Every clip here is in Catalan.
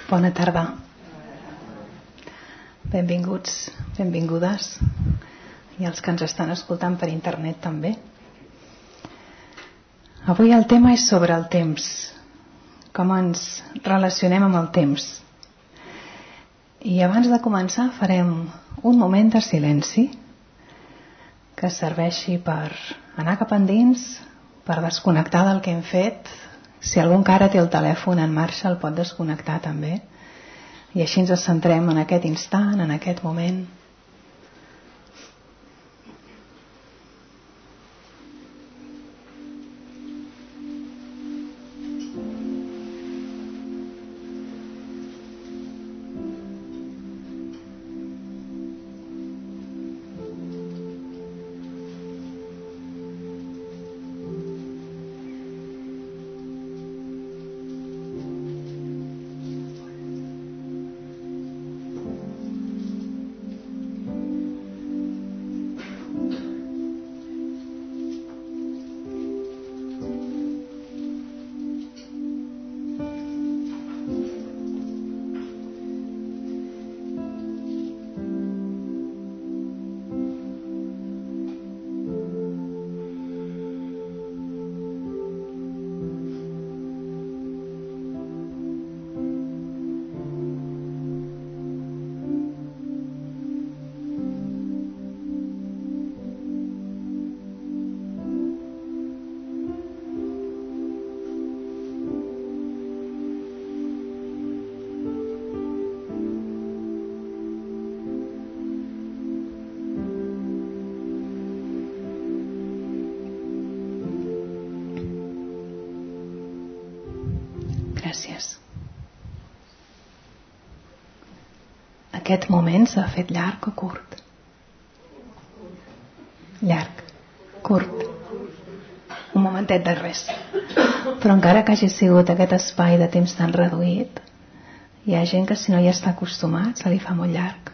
Bona tarda. Benvinguts, benvingudes, i els que ens estan escoltant per internet també. Avui el tema és sobre el temps, com ens relacionem amb el temps. I abans de començar farem un moment de silenci que serveixi per anar cap endins, per desconnectar del que hem fet. Si algú encara té el telèfon en marxa el pot desconnectar també, i així ens centrem en aquest instant, en aquest moment. Gràcies. Aquest moment s'ha fet llarg o curt? Llarg, curt. Un momentet de res. Però encara que hagi sigut aquest espai de temps tan reduït, hi ha gent que si no hi està acostumat se li fa molt llarg.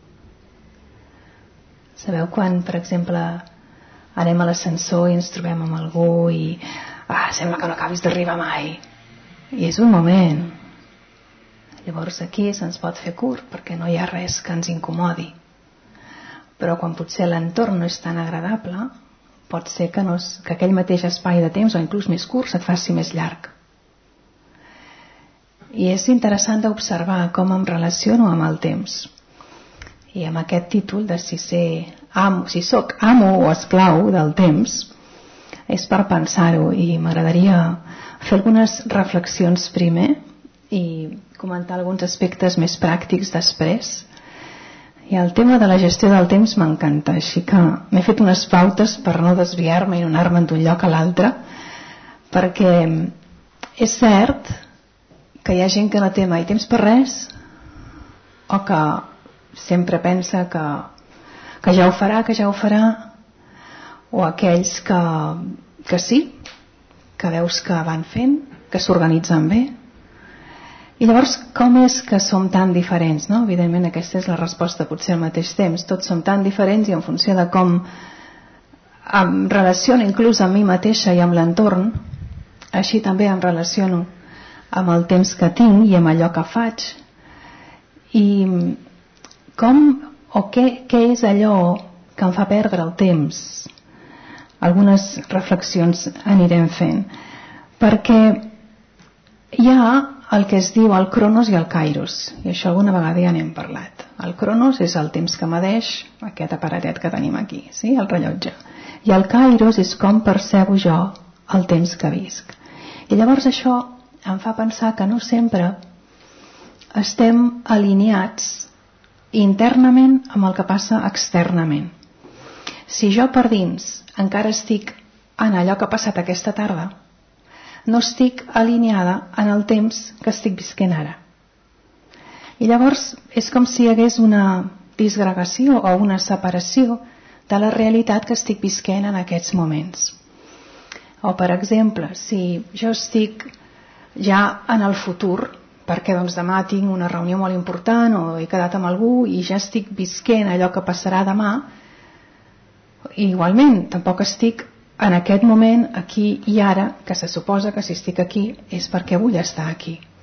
Sabeu quan, per exemple, anem a l'ascensor i ens trobem amb algú i sembla que no acabis d'arribar mai? I és un moment. Llavors aquí se'ns pot fer curt perquè no hi ha res que ens incomodi. Però quan potser l'entorn no és tan agradable, pot ser que aquell mateix espai de temps, o inclús més curt, se't faci més llarg. I és interessant d'observar com em relaciono amb el temps. I amb aquest títol de si soc amo o esclau del temps, és per pensar-ho, i m'agradaria fer algunes reflexions primer i comentar alguns aspectes més pràctics després. I el tema de la gestió del temps m'encanta, així que m'he fet unes pautes per no desviar-me i no anar-me d'un lloc a l'altre, perquè és cert que hi ha gent que no té mai temps per res, o que sempre pensa que ja ho farà, o aquells que sí, que veus que van fent, que s'organitzen bé. I llavors, com és que som tan diferents, no? Evidentment aquesta és la resposta, potser al mateix temps. Tots som tan diferents i en funció de com em relaciono inclús amb mi mateixa i amb l'entorn, així també em relaciono amb el temps que tinc i amb allò que faig. I què és allò que em fa perdre el temps? Algunes reflexions anirem fent, perquè hi ha el que es diu el cronos i el kairos, i això alguna vegada ja n'hem parlat. El cronos és el temps que medeix aquest aparatet que tenim aquí, sí? El rellotge, i el kairos és com percebo jo el temps que visc. I llavors això em fa pensar que no sempre estem alineats internament amb el que passa externament. Si jo per dins encara estic en allò que ha passat aquesta tarda, no estic alineada en el temps que estic visquent ara. I llavors és com si hi hagués una disgregació o una separació de la realitat que estic visquent en aquests moments. O per exemple, si jo estic ja en el futur, perquè doncs demà tinc una reunió molt important o he quedat amb algú i ja estic visquent allò que passarà demà, igualment tampoc estic en aquest moment aquí i ara, que se suposa que si estic aquí és perquè vull estar aquí.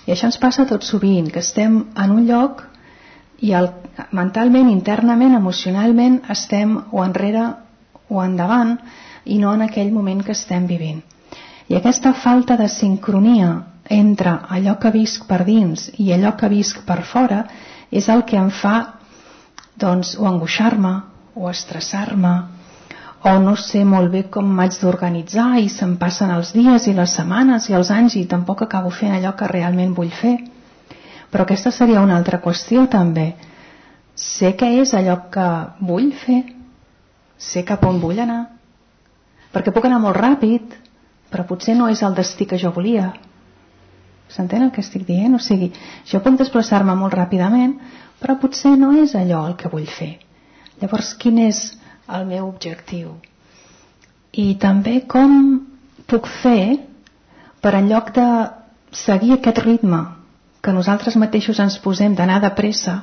I això ens passa tot sovint, que estem en un lloc i mentalment, internament, emocionalment estem o enrere o endavant i no en aquell moment que estem vivint. I aquesta falta de sincronia entre allò que visc per dins i allò que visc per fora és el que em fa doncs, o angoixar-me o estressar-me o no sé molt bé com m'haig d'organitzar i se'm passen els dies i les setmanes i els anys i tampoc acabo fent allò que realment vull fer. Però aquesta seria una altra qüestió també. Sé què és allò que vull fer, sé cap on vull anar, perquè puc anar molt ràpid, però potser no és el destí que jo volia. S'entén el que estic dient? O sigui, jo puc desplaçar-me molt ràpidament, però potser no és allò el que vull fer. Llavors, quin és el meu objectiu? I també com puc fer per en lloc de seguir aquest ritme que nosaltres mateixos ens posem d'anar de pressa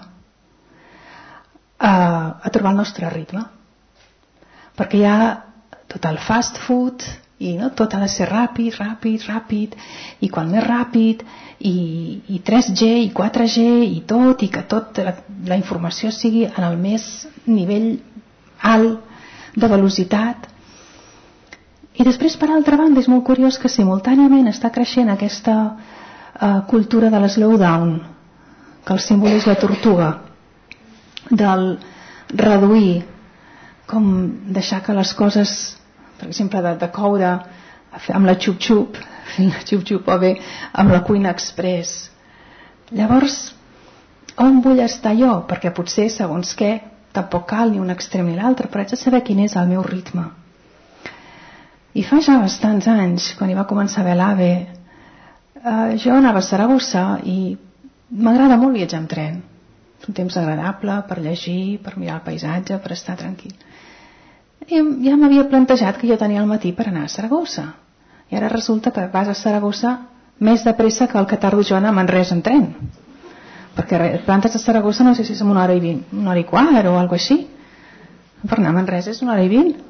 a trobar el nostre ritme, perquè hi ha tot el fast food i no, tot ha de ser ràpid i quan més ràpid i 3G i 4G i tot, i que tota la informació sigui en el més nivell alt de velocitat. I després, per altra banda, és molt curiós que simultàniament està creixent aquesta cultura de l'slowdown, que el símbol és la tortuga, del reduir, com deixar que les coses, per exemple, de coure amb la xup-xup o bé amb la cuina express. Llavors, on vull estar jo? Perquè potser, segons què, tampoc cal ni un extrem ni l'altre, però haig de saber quin és el meu ritme. I fa ja bastants anys, quan hi va començar a haver l'AVE, jo anava a Saragossa i m'agrada molt viatjar en tren. És un temps agradable per llegir, per mirar el paisatge, per estar tranquil. I ja m'havia plantejat que jo tenia el matí per anar a Saragossa. I ara resulta que vas a Saragossa més de pressa que el que tardo jo a anar a Manresa en tren. Perquè plantes a Saragossa no sé si és una hora i 20, una hora i quart o alguna així. Per anar a Manresa és una hora i 20.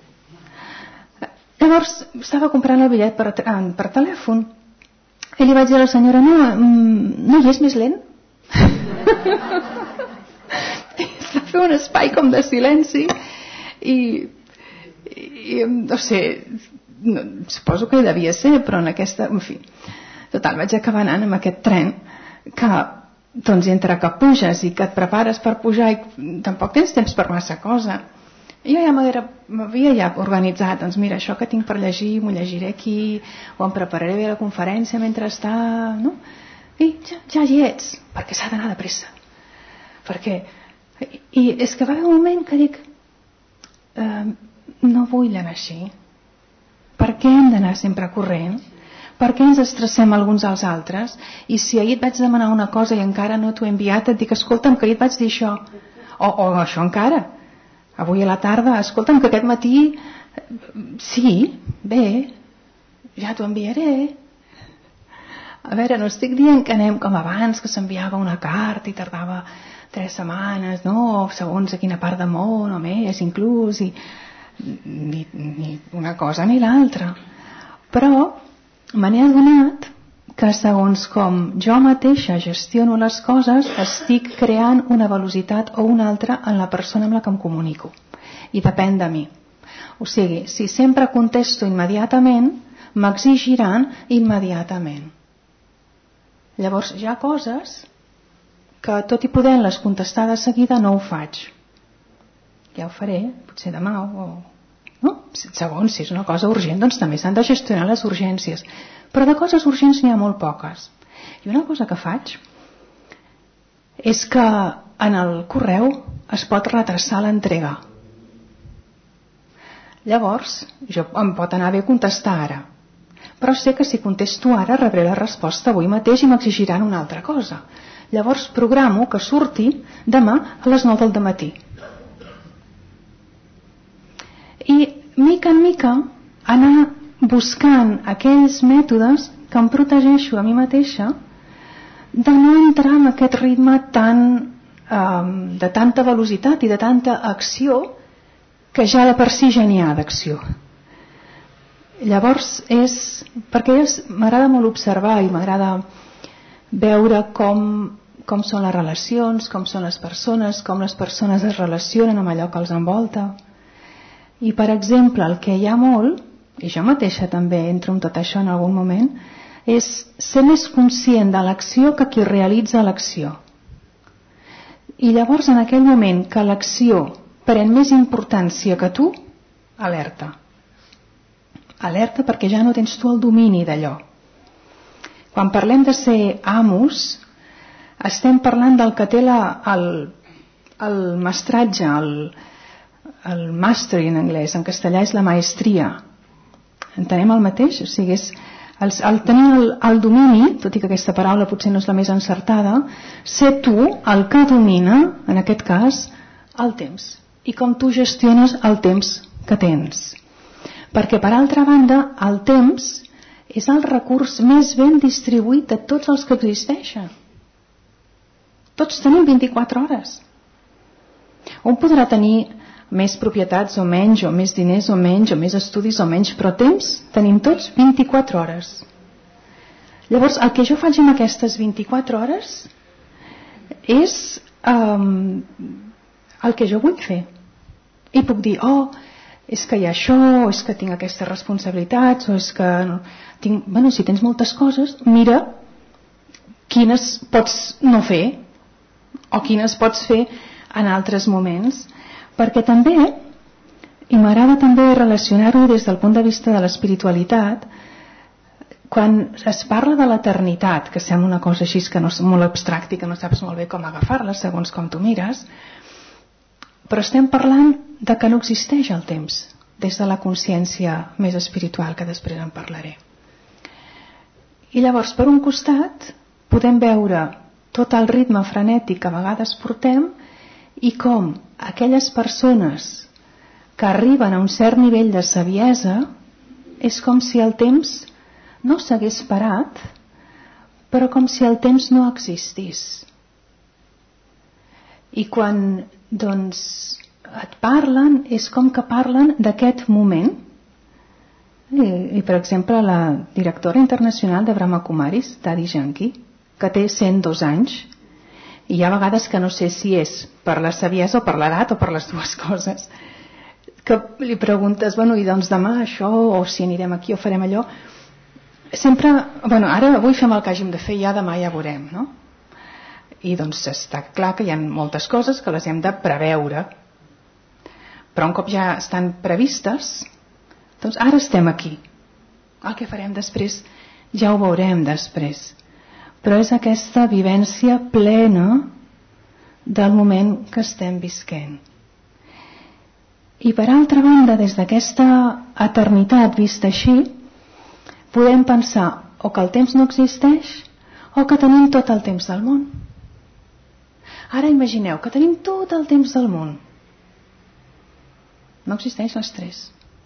Llavors estava comprant el bitllet per telèfon i li vaig dir a la senyora, no hi és més lent? Es va fer un espai com de silenci i no sé, suposo que hi devia ser, però en aquesta, en fi, total, vaig acabar anant amb aquest tren que doncs entre que puges i que et prepares per pujar i tampoc tens temps per massa cosa. Jo ja m'havia ja organitzat, doncs mira, això que tinc per llegir m'ho llegiré aquí, o em prepararé bé la conferència mentre està, no? I ja hi ets, perquè s'ha d'anar de pressa. I és que va haver un moment que dic, no vull anar així. Per què hem d'anar sempre corrent? Per què ens estressem alguns als altres? I si ahir et vaig demanar una cosa i encara no t'ho he enviat, et dic, escolta'm, que ahir et vaig dir això. O això encara. Avui a la tarda, escolta'm, que aquest matí... Sí, bé, ja t'ho enviaré. A veure, no estic dient que anem com abans, que s'enviava una carta i tardava 3 setmanes, no? Segons a quina part del món, o més, inclús, i ni una cosa ni l'altra. Però me n'he adonat que segons com jo mateixa gestiono les coses, estic creant una velocitat o una altra en la persona amb la que em comunico. I depèn de mi. O sigui, si sempre contesto immediatament, m'exigiran immediatament. Llavors hi ha coses que tot i podent-les contestar de seguida no ho faig. Ja ho faré, potser demà o... No? Segons, si és una cosa urgent, doncs també s'han de gestionar les urgències. Però de coses urgents n'hi ha molt poques. I una cosa que faig és que en el correu es pot retrasar l'entrega. Llavors, em pot anar bé contestar ara. Però sé que si contesto ara rebré la resposta avui mateix i m'exigiran una altra cosa. Llavors programo que surti demà a les 9 del matí. I mica en mica anar buscant aquells mètodes que em protegeixo a mi mateixa de no entrar en aquest ritme de tanta velocitat i de tanta acció que ja de per si ja n'hi ha d'acció. Llavors és perquè m'agrada molt observar i m'agrada veure com són les relacions, com són les persones, com les persones es relacionen amb allò que els envolta. I, per exemple, el que hi ha molt, i jo mateixa també entro en tot això en algun moment, és ser més conscient de l'acció que qui realitza l'acció. I llavors, en aquell moment que l'acció pren més importància que tu, alerta. Alerta, perquè ja no tens tu el domini d'allò. Quan parlem de ser amos, estem parlant del que té el mestratge, el mastery en anglès, en castellà és la maestria. Entenem el mateix? O sigui, és el tenir el domini, tot i que aquesta paraula potser no és la més encertada, ser tu el que domina, en aquest cas, el temps. I com tu gestiones el temps que tens. Perquè, per altra banda, el temps és el recurs més ben distribuït de tots els que existeixen. Tots tenim 24 hores. Un podrà tenir més propietats o menys, o més diners o menys, o més estudis o menys, però temps tenim tots 24 hores. Llavors, el que jo faig en aquestes 24 hores és el que jo vull fer. I puc dir, és que hi ha això, o és que tinc aquestes responsabilitats, o és que tinc... Bueno, si tens moltes coses, mira quines pots no fer, o quines pots fer en altres moments, perquè també, i m'agrada també relacionar-ho des del punt de vista de l'espiritualitat, quan es parla de l'eternitat, que sembla una cosa així que no és molt abstracta i que no saps molt bé com agafar-la segons com tu mires, però estem parlant de que no existeix el temps des de la consciència més espiritual, que després en parlaré. I llavors, per un costat, podem veure tot el ritme frenètic que a vegades portem i com aquelles persones que arriben a un cert nivell de saviesa és com si el temps no s'hagués parat, però com si el temps no existís. I quan doncs et parlen, és com que parlen d'aquest moment. I per exemple, la directora internacional de Brahma Kumaris, Dadi Janki, que té 102 anys, i hi ha vegades que no sé si és per la saviesa o per l'edat o per les dues coses, que li preguntes, bueno, i doncs demà això, o si anirem aquí o farem allò. Sempre, bueno, ara avui fem el que hàgim de fer, ja demà ja veurem, no? I doncs està clar que hi ha moltes coses que les hem de preveure, però un cop ja estan previstes, doncs ara estem aquí. El que farem després ja ho veurem després, però és aquesta vivència plena del moment que estem visquent. I per altra banda, des d'aquesta eternitat vista així, podem pensar o que el temps no existeix o que tenim tot el temps del món. Ara imagineu que tenim tot el temps del món. No existeix l'estrès.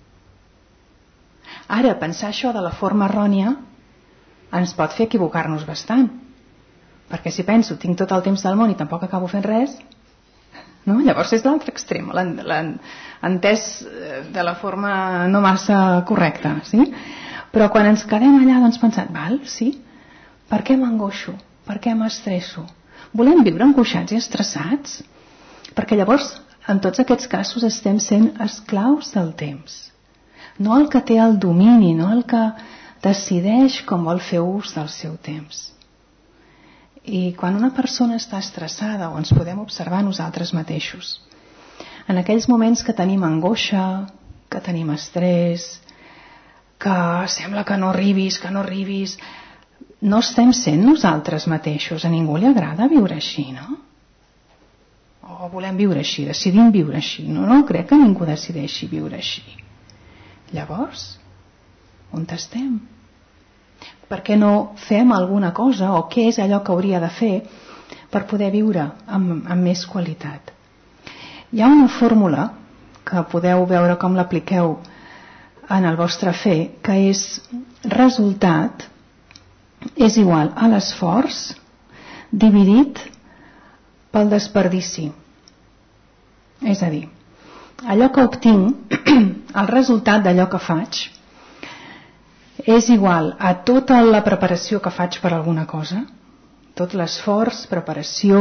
Ara, pensar això de la forma errònia ens pot fer equivocar-nos bastant. Perquè si penso, tinc tot el temps del món i tampoc acabo fent res, no? Llavors és l'altre extrem, entès de la forma no massa correcta, sí? Però quan ens quedem allà, doncs pensant, val, sí, per què m'angoixo? Per què m'estresso? Volem viure angoixats i estressats? Perquè llavors, en tots aquests casos, estem sent esclaus del temps. No el que té el domini, no el que decideix com vol fer ús del seu temps. I quan una persona està estressada, o ens podem observar nosaltres mateixos, en aquells moments que tenim angoixa, que tenim estrès, que sembla que no arribis, no estem sent nosaltres mateixos. A ningú li agrada viure així, no? O volem viure així, decidim viure així. No crec que ningú decideixi viure així. Llavors, on estem? Per què no fem alguna cosa, o què és allò que hauria de fer per poder viure amb més qualitat? Hi ha una fórmula que podeu veure com l'apliqueu en el vostre fer, que és resultat és igual a l'esforç dividit pel desperdici. És a dir, allò que obtinc, el resultat d'allò que faig, és igual a tota la preparació que faig per alguna cosa, tot l'esforç, preparació,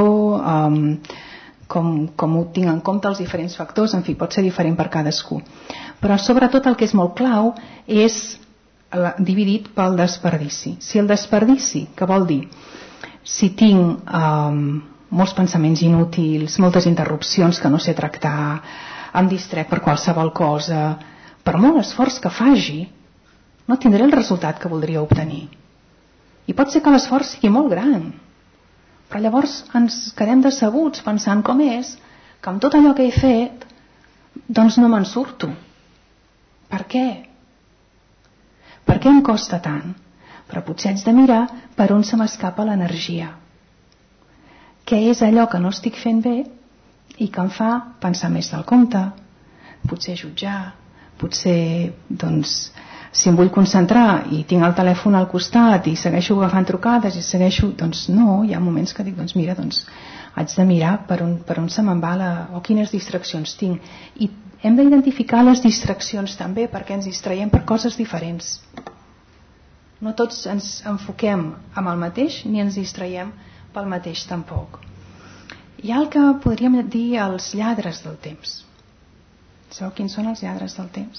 com ho tinc en compte els diferents factors, en fi, pot ser diferent per cadascú. Però sobretot el que és molt clau és dividit pel desperdici. Si el desperdici, que vol dir, si tinc molts pensaments inútils, moltes interrupcions que no sé tractar, em distrec per qualsevol cosa, per molt esforç que faci, no tindré el resultat que voldria obtenir. I pot ser que l'esforç sigui molt gran, però llavors ens quedem decebuts pensant com és que amb tot allò que he fet doncs no me'n surto. Per què? Per què em costa tant? Però potser haig de mirar per on se m'escapa l'energia. Què és allò que no estic fent bé i que em fa pensar més del compte, potser jutjar, potser, doncs, si em vull concentrar i tinc el telèfon al costat i segueixo agafant trucades i segueixo, doncs no, hi ha moments que dic, doncs mira, doncs haig de mirar per on se me'n va o quines distraccions tinc. I hem d'identificar les distraccions també, perquè ens distraiem per coses diferents. No tots ens enfoquem amb el mateix ni ens distraiem pel mateix tampoc. Hi ha el que podríem dir els lladres del temps. Sabeu quins són els lladres del temps?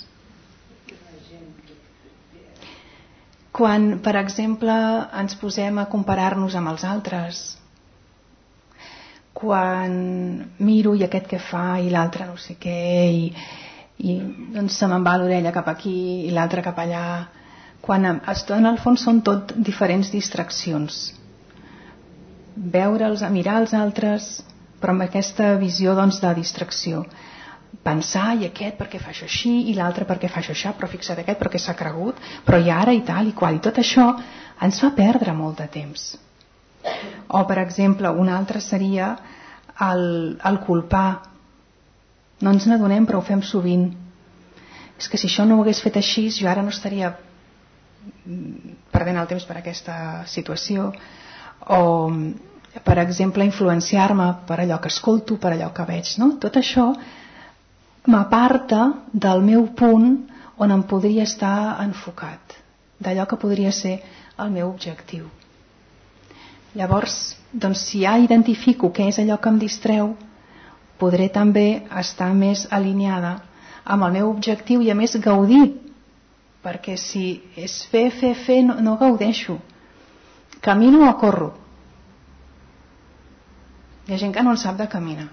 Quan, per exemple, ens posem a comparar-nos amb els altres, quan miro i aquest què fa i l'altre no sé què i doncs se me'n va l'orella cap aquí i l'altre cap allà, quan en el fons són tot diferents distraccions. Veure'ls, mirar els altres, però amb aquesta visió doncs, de distracció. Pensar, i aquest perquè fa això així, i l'altre perquè fa això, però fixa't aquest perquè s'ha cregut, però i ara i tal i qual, i tot això ens fa perdre molt de temps. O, per exemple, un altre seria el culpar. No ens n'adonem, però ho fem sovint. És que si això no ho hagués fet així, jo ara no estaria perdent el temps per aquesta situació. O, per exemple, influenciar-me per allò que escolto, per allò que veig, no? Tot això m'aparta del meu punt on em podria estar enfocat, d'allò que podria ser el meu objectiu. Llavors, doncs, si ja identifico què és allò que em distreu, podré també estar més alineada amb el meu objectiu i a més gaudir, perquè si és fer, no gaudeixo. Camino o corro? Hi ha gent que no en sap de caminar.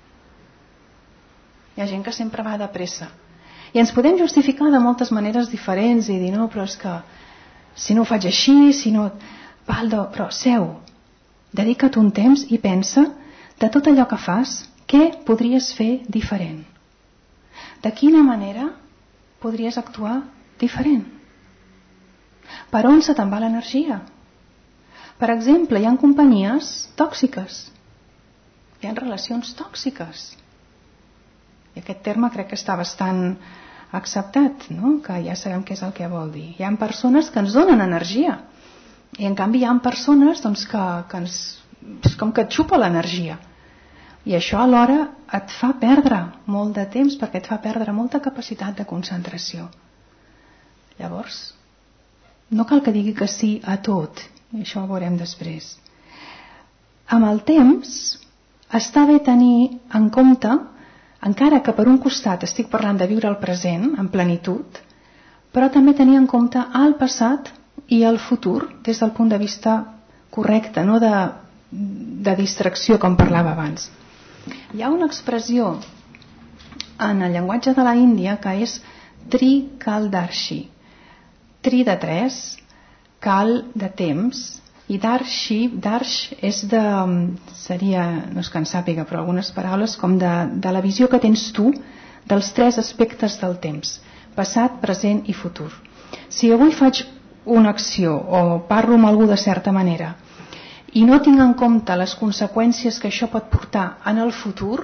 Hi ha gent que sempre va de pressa. I ens podem justificar de moltes maneres diferents i dir, no, però és que si no ho faig així, si no... Però seu, dedica't un temps i pensa de tot allò que fas, què podries fer diferent? De quina manera podries actuar diferent? Per on se te'n va l'energia? Per exemple, hi ha companyies tòxiques. Hi ha relacions tòxiques. I aquest terme crec que està bastant acceptat, no? Que ja sabem què és el que vol dir. Hi ha persones que ens donen energia i en canvi hi ha persones doncs, que ens, és com que et xupa l'energia i això alhora et fa perdre molt de temps perquè et fa perdre molta capacitat de concentració. Llavors no cal que digui que sí a tot, i això ho veurem després. Amb el temps està bé tenir en compte, encara que per un costat estic parlant de viure el present en plenitud, però també tenir en compte el passat i el futur des del punt de vista correcte, no de distracció com parlava abans. Hi ha una expressió en el llenguatge de la Índia que és Trikaldarshi. Tri de 3, cal de temps, i darsh és de, seria, no és que en sàpiga, però algunes paraules com de la visió que tens tu dels 3 aspectes del temps, passat, present i futur. Si avui faig una acció o parlo amb algú de certa manera i no tinc en compte les conseqüències que això pot portar en el futur,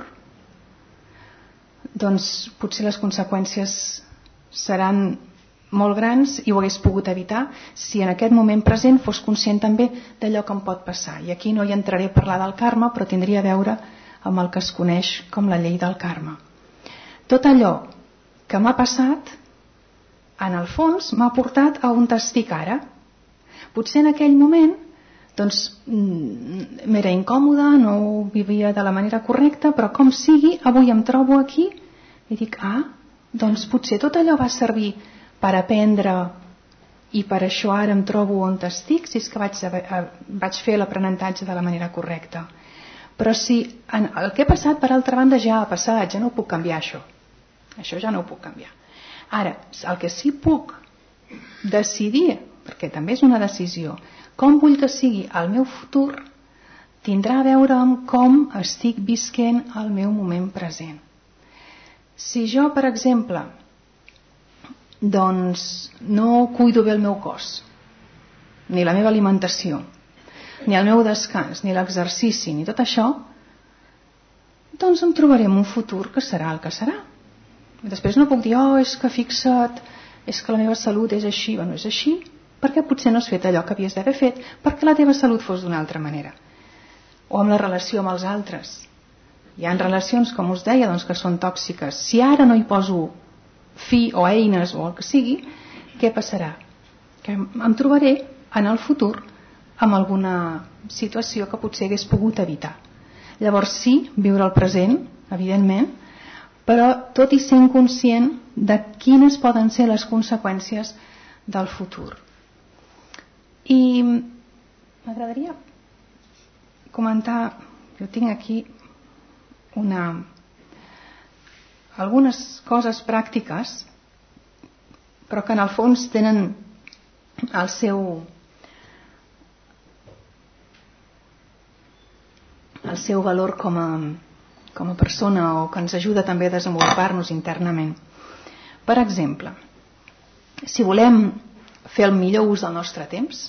doncs potser les conseqüències seran molt grans i ho hagués pogut evitar si en aquest moment present fos conscient també d'allò que em pot passar. I aquí no hi entraré a parlar del karma, però tindria a veure amb el que es coneix com la llei del karma. Tot allò que m'ha passat, en el fons, m'ha portat a on estic ara. Potser en aquell moment doncs m'era incòmoda, no ho vivia de la manera correcta, però com sigui, avui em trobo aquí i dic, doncs potser tot allò va servir per aprendre i per això ara em trobo on estic, si és que vaig fer l'aprenentatge de la manera correcta. Però si el que ha passat, per altra banda, ja ha passat, ja no ho puc canviar, això ja no ho puc canviar. Ara, el que sí puc decidir, perquè també és una decisió, com vull que sigui el meu futur, tindrà a veure amb com estic visquent el meu moment present. Si jo, per exemple, doncs no cuido bé el meu cos, ni la meva alimentació, ni el meu descans, ni l'exercici, ni tot això, doncs em trobaré en un futur que serà el que serà. Després no puc dir, és que fixa't, és que la meva salut és així o no és així, perquè potser no has fet allò que havies d'haver fet perquè la teva salut fos d'una altra manera. O amb la relació amb els altres. Hi ha relacions, com us deia, doncs, que són tòxiques. Si ara no hi poso fi o eines o el que sigui, què passarà? Que em trobaré en el futur amb alguna situació que potser hagués pogut evitar. Llavors sí, viure el present, evidentment, però tot i sent conscient de quines poden ser les conseqüències del futur. I m'agradaria comentar, jo tinc aquí algunes coses pràctiques, però que en el fons tenen el seu valor com a persona, o que ens ajuda també a desenvolupar-nos internament. Per exemple, si volem fer el millor ús del nostre temps,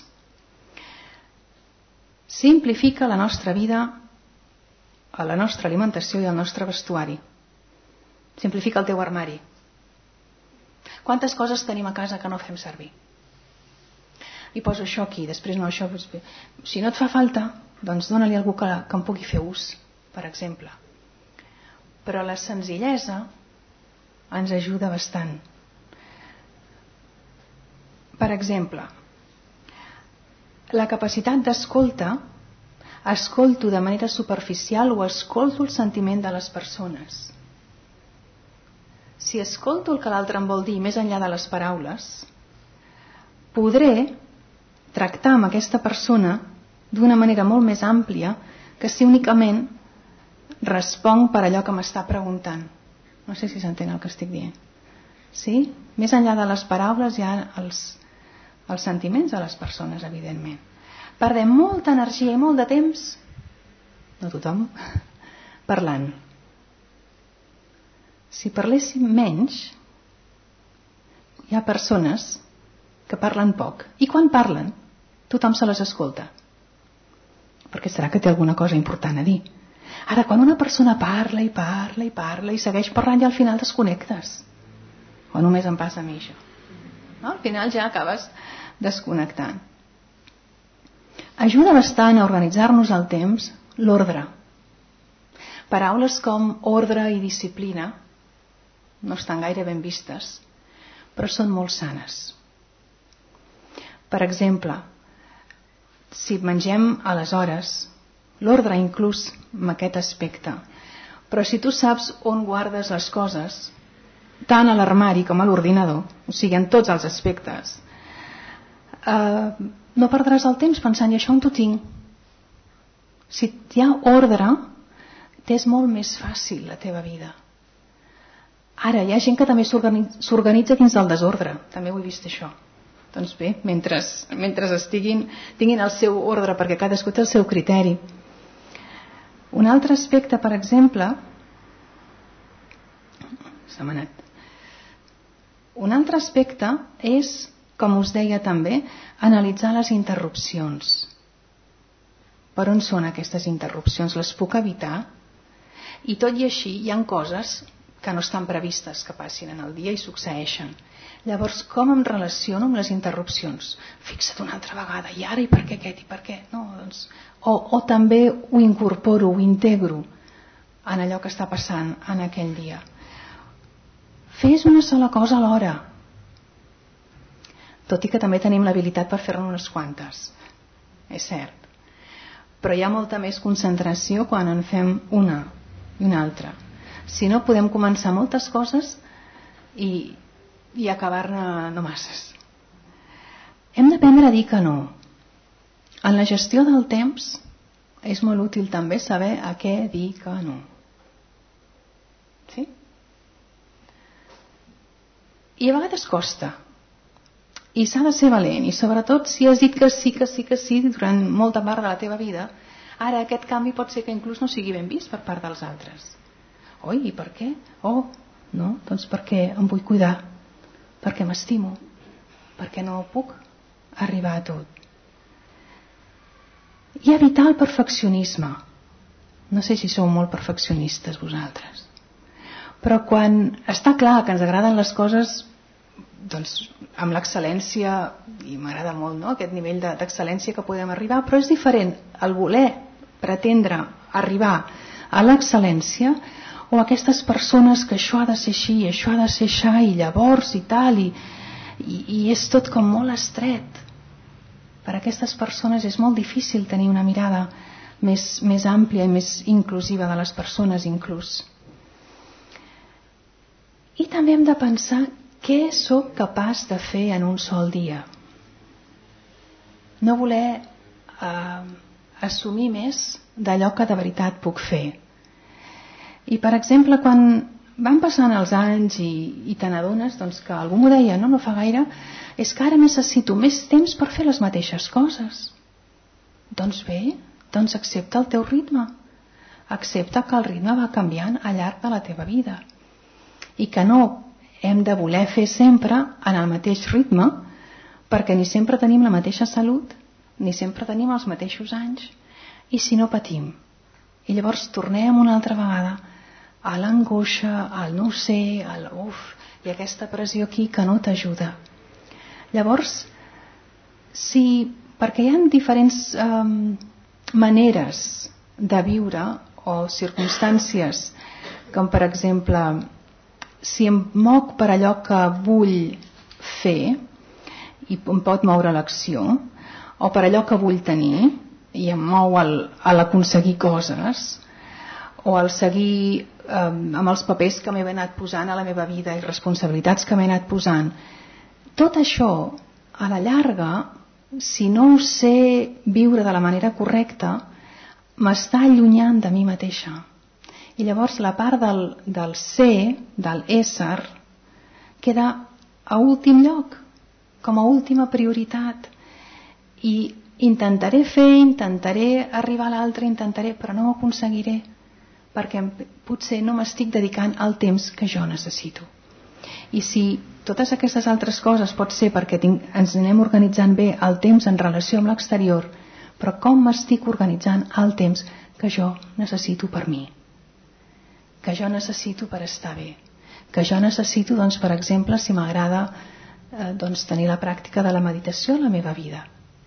simplifica la nostra vida, la nostra alimentació i el nostre vestuari. Simplifica el teu armari. Quantes coses tenim a casa que no fem servir? I poso això aquí, després no, això. Si no et fa falta, doncs dona-li a algú que en pugui fer ús, per exemple. Però la senzillesa ens ajuda bastant. Per exemple, la capacitat d'escolta, escolto de manera superficial o escolto el sentiment de les persones. Si escolto el que l'altre em vol dir més enllà de les paraules, podré tractar amb aquesta persona d'una manera molt més àmplia que si únicament responc per allò que m'està preguntant. No sé si s'entén el que estic dient. Sí? Més enllà de les paraules hi ha els sentiments de les persones, evidentment. Perdem molta energia i molt de temps, no tothom, parlant. Si parléssim menys, hi ha persones que parlen poc. I quan parlen, tothom se les escolta. Perquè serà que té alguna cosa important a dir. Ara, quan una persona parla i parla i parla i segueix parlant, ja al final desconnectes. O només em passa a mi això. No? Al final ja acabes desconnectant. Ajuda bastant a organitzar-nos el temps l'ordre. Paraules com ordre i disciplina no estan gaire ben vistes, però són molt sanes. Per exemple, si mengem a les hores, l'ordre inclús en aquest aspecte, però si tu saps on guardes les coses, tant a l'armari com a l'ordinador, o sigui, en tots els aspectes, no perdràs el temps pensant, i això on t'ho tinc? Si hi ha ordre, és molt més fàcil la teva vida. Ara, hi ha gent que també s'organitza dins del desordre, també ho he vist això. Doncs bé, mentre tinguin el seu ordre, perquè cadascú té el seu criteri. Un altre aspecte, per exemple, un altre aspecte és, com us deia també, analitzar les interrupcions. Per on són aquestes interrupcions? Les puc evitar? I tot i així hi ha coses que no estan previstes que passin en el dia i succeeixen. Llavors, com em relaciono amb les interrupcions? Fixa't una altra vegada, i ara, i per què aquest, i per què? No, doncs, o també ho incorporo, ho integro en allò que està passant en aquell dia. Fes una sola cosa alhora. Tot i que també tenim l'habilitat per fer-ne unes quantes. És cert. però hi ha molta més concentració quan en fem una i una altra. Si no, podem començar moltes coses i acabar-ne no masses. Hem d'aprendre a dir que no. En la gestió del temps és molt útil també saber a què dir que no. Sí? I a vegades costa. I s'ha de ser valent. I sobretot si has dit que sí durant molta part de la teva vida, ara aquest canvi pot ser que inclús no sigui ben vist per part dels altres. Oi, i per què? Oh, no, doncs perquè em vull cuidar, perquè m'estimo, perquè no puc arribar a tot. I evitar el perfeccionisme. No sé si sou molt perfeccionistes vosaltres, però quan està clar que ens agraden les coses, doncs amb l'excel·lència, i m'agrada molt, no?, aquest nivell d'excel·lència que podem arribar, però és diferent el voler pretendre arribar a l'excel·lència o aquestes persones que això ha de ser així, això ha de ser així, i llavors i tal, i és tot com molt estret. Per a aquestes persones és molt difícil tenir una mirada més àmplia i més inclusiva de les persones inclús. I també hem de pensar què sóc capaç de fer en un sol dia. No voler assumir més d'allò que de veritat puc fer. I per exemple, quan van passant els anys i te n'adones, doncs que algú m'ho deia, no fa gaire, és que ara necessito més temps per fer les mateixes coses. Doncs bé, doncs accepta el teu ritme. Accepta que el ritme va canviant al llarg de la teva vida. I que no hem de voler fer sempre en el mateix ritme, perquè ni sempre tenim la mateixa salut, ni sempre tenim els mateixos anys, i si no patim. I llavors tornem una altra vegada a l'angoixa, al no sé, i aquesta pressió aquí que no t'ajuda. Llavors, perquè hi ha diferents maneres de viure o circumstàncies, com per exemple, si em moc per allò que vull fer i em pot moure l'acció, o per allò que vull tenir i em mou a l'aconseguir coses, o al seguir amb els papers que m'he anat posant a la meva vida i responsabilitats que m'he anat posant, tot això a la llarga, si no ho sé viure de la manera correcta, m'està allunyant de mi mateixa. I llavors la part del ser, del ésser, queda a últim lloc, com a última prioritat. I intentaré arribar a l'altre, però no ho aconseguiré, perquè potser no m'estic dedicant al temps que jo necessito. I si totes aquestes altres coses pot ser perquè ens anem organitzant bé el temps en relació amb l'exterior, però com m'estic organitzant el temps que jo necessito per mi, que jo necessito per estar bé, que jo necessito, doncs, per exemple, si m'agrada tenir la pràctica de la meditació a la meva vida.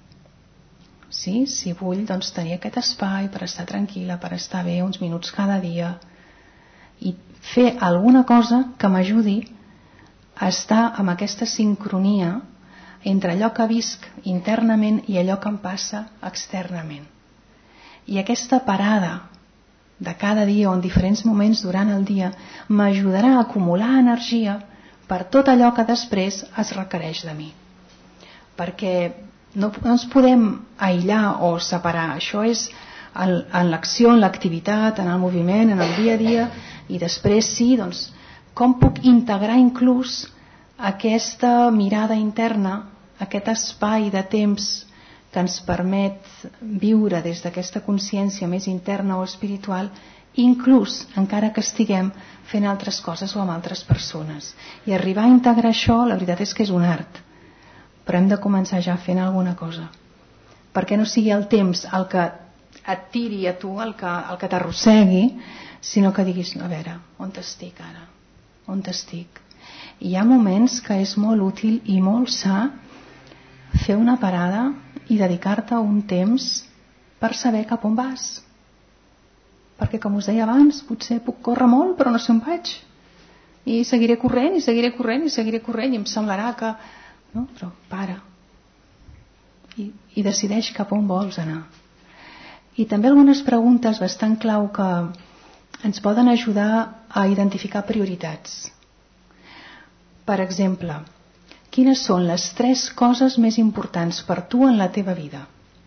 Sí? Si vull tenir aquest espai per estar tranquil·la, per estar bé uns minuts cada dia i fer alguna cosa que m'ajudi a estar amb aquesta sincronia entre allò que visc internament i allò que em passa externament. I aquesta parada de cada dia o en diferents moments durant el dia m'ajudarà a acumular energia per tot allò que després es requereix de mi. Perquè no ens podem aïllar o separar. Això és en l'acció, en l'activitat, en el moviment, en el dia a dia, i després sí, doncs, com puc integrar inclús aquesta mirada interna, aquest espai de temps que ens permet viure des d'aquesta consciència més interna o espiritual, inclús encara que estiguem fent altres coses o amb altres persones. I arribar a integrar això, la veritat és que és un art, però hem de començar ja fent alguna cosa, perquè no sigui el temps el que et tiri a tu, el que t'arrossegui, sinó que diguis, a veure, on estic ara? On estic? I hi ha moments que és molt útil i molt sa fer una parada i dedicar-te un temps per saber cap on vas. Perquè, com us deia abans, potser puc córrer molt, però no sé on vaig. I seguiré corrent, i seguiré corrent, i seguiré corrent, i em semblarà que... No? Però para. I decideix cap on vols anar. I també algunes preguntes bastant clau que ens poden ajudar a identificar prioritats. Per exemple, quines són les 3 coses més importants per tu en la teva vida?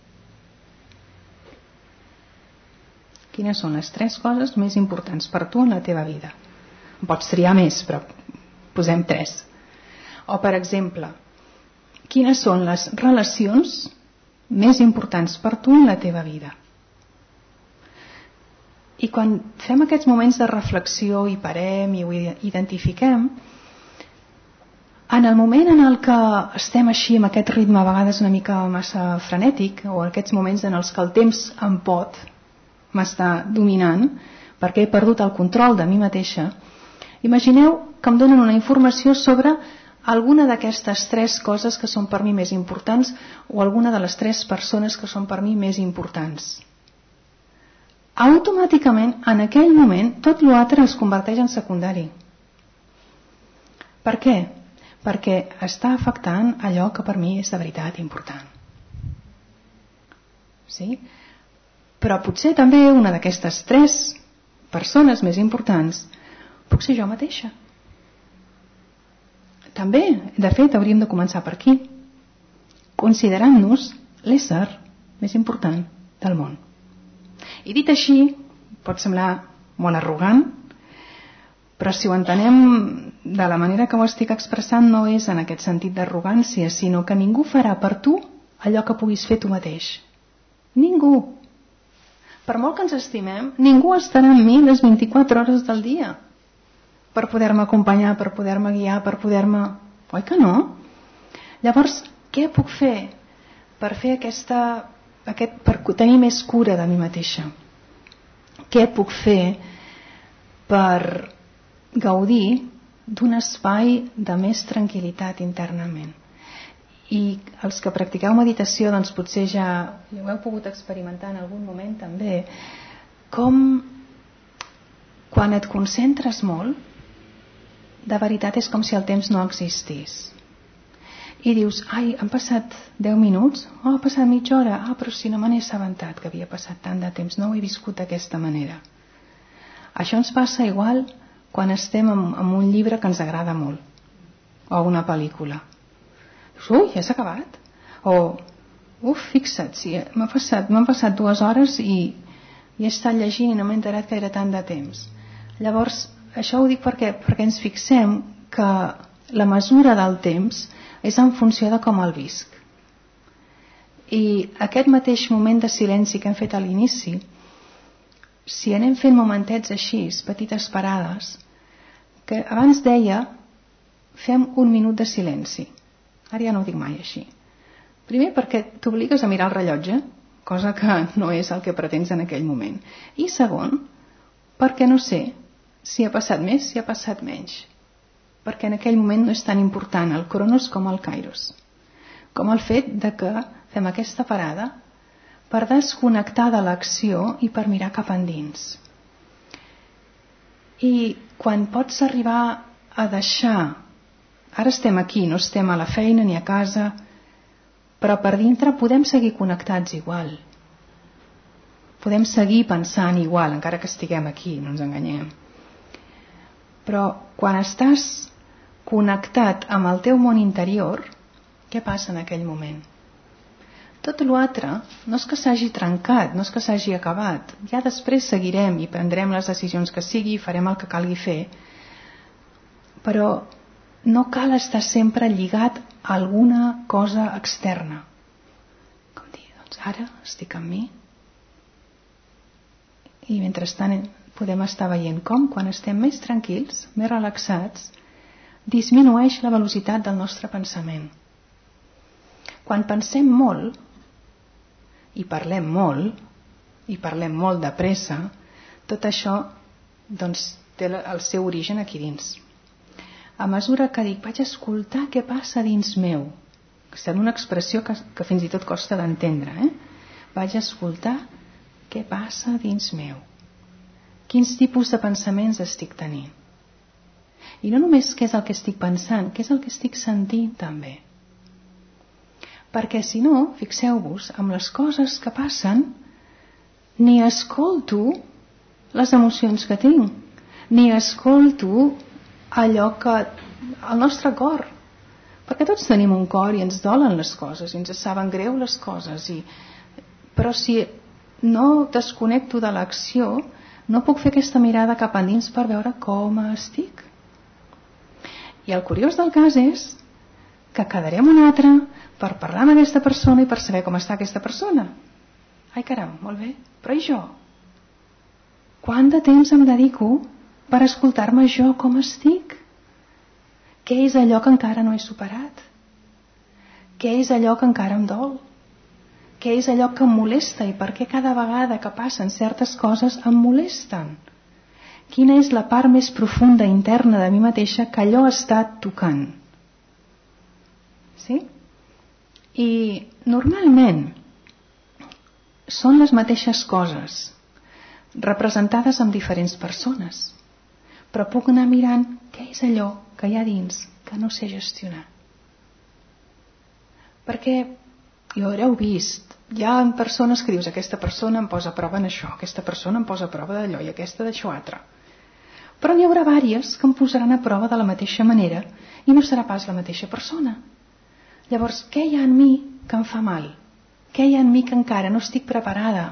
Quines són les 3 coses més importants per tu en la teva vida? Pots triar més, però posem 3. O, per exemple, quines són les relacions més importants per tu en la teva vida? I quan fem aquests moments de reflexió i parem i ho identifiquem, en el moment en el que estem així amb aquest ritme a vegades una mica massa frenètic, o aquests moments en els que el temps em pot m'està dominant perquè he perdut el control de mi mateixa, imagineu que em donen una informació sobre alguna d'aquestes 3 coses que són per mi més importants o alguna de les 3 persones que són per mi més importants. Automàticament, en aquell moment, tot l'altre es converteix en secundari. Per què? Perquè està afectant allò que per mi és de veritat important. Sí? Però potser també una d'aquestes 3 persones més importants puc ser jo mateixa. També, de fet, hauríem de començar per aquí, considerant-nos l'ésser més important del món. I dit així, pot semblar molt arrogant, però si ho entenem de la manera que ho estic expressant no és en aquest sentit d'arrogància, sinó que ningú farà per tu allò que puguis fer tu mateix. Ningú. Per molt que ens estimem, ningú estarà amb mi les 24 hores del dia per poder-me acompanyar, per poder-me guiar, per poder-me... Oi que no? Llavors, què puc fer per fer per tenir més cura de mi mateixa? Què puc fer per gaudir d'un espai de més tranquil·litat internament? I els que practiqueu meditació doncs potser ja ho heu pogut experimentar en algun moment també, com quan et concentres molt, de veritat és com si el temps no existís. I dius, ai, han passat 10 minuts? Oh, ha passat mitja hora? Ah, però si no me n'he assabentat que havia passat tant de temps, no ho he viscut d'aquesta manera. Això ens passa igual quan estem amb un llibre que ens agrada molt, o una pel·lícula. Dius, ui, ja s'ha acabat? O, fixa't, sí, m'han passat 2 hores i he estat llegint i no m'he enterat que era tant de temps. Llavors, això ho dic perquè ens fixem que la mesura del temps és en funció de com el visc. I aquest mateix moment de silenci que hem fet a l'inici, si anem fent momentets així, petites parades, que abans deia fem 1 minut de silenci. Ara ja no ho dic mai així. Primer perquè t'obligues a mirar el rellotge, cosa que no és el que pretens en aquell moment. I segon, perquè no sé si ha passat més, si ha passat menys. Perquè en aquell moment no és tan important el cronos com el kairos. Com el fet de que fem aquesta parada per desconnectar de l'acció i per mirar cap endins. I quan pots arribar a deixar, ara estem aquí, no estem a la feina ni a casa, però per dintre podem seguir connectats igual. Podem seguir pensant igual, encara que estiguem aquí, no ens enganyem. Però quan estàs connectat amb el teu món interior, què passa en aquell moment? Tot l'altre no és que s'hagi trencat, no és que s'hagi acabat. Ja després seguirem i prendrem les decisions que sigui, farem el que calgui fer, però no cal estar sempre lligat a alguna cosa externa. Com dir, doncs ara estic amb mi. I mentrestant podem estar veient com, quan estem més tranquils, més relaxats, disminueix la velocitat del nostre pensament. Quan pensem molt, i parlem molt de pressa, tot això doncs, té el seu origen aquí dins. A mesura que dic, vaig escoltar què passa dins meu, que és una expressió que fins i tot costa d'entendre, vaig escoltar què passa dins meu. Quins tipus de pensaments estic tenint? I no només què és el que estic pensant, què és el que estic sentint també. Perquè si no, fixeu-vos, amb les coses que passen, ni escolto les emocions que tinc, ni escolto allò que el nostre cor, perquè tots tenim un cor i ens dolen les coses i ens saben greu les coses però si no desconnecto de l'acció no puc fer aquesta mirada cap endins per veure com estic. I el curiós del cas és que quedarem un altre per parlar amb aquesta persona i per saber com està aquesta persona. Ai caram, molt bé, però i jo? Quant de temps em dedico per escoltar-me jo com estic? Què és allò que encara no he superat? Què és allò que encara em dol? Què és allò que em molesta i per què cada vegada que passen certes coses em molesten? Quina és la part més profunda interna de mi mateixa que allò està tocant? Sí? I normalment són les mateixes coses representades amb diferents persones, però puc anar mirant què és allò que hi ha dins que no sé gestionar. Perquè ho haureu vist, hi ha persones que dius aquesta persona em posa a prova en això, aquesta persona em posa a prova d'allò i aquesta d'això altre, però n'hi haurà vàries que em posaran a prova de la mateixa manera i no serà pas la mateixa persona. Llavors, què hi ha en mi que em fa mal? Què hi ha en mi que encara no estic preparada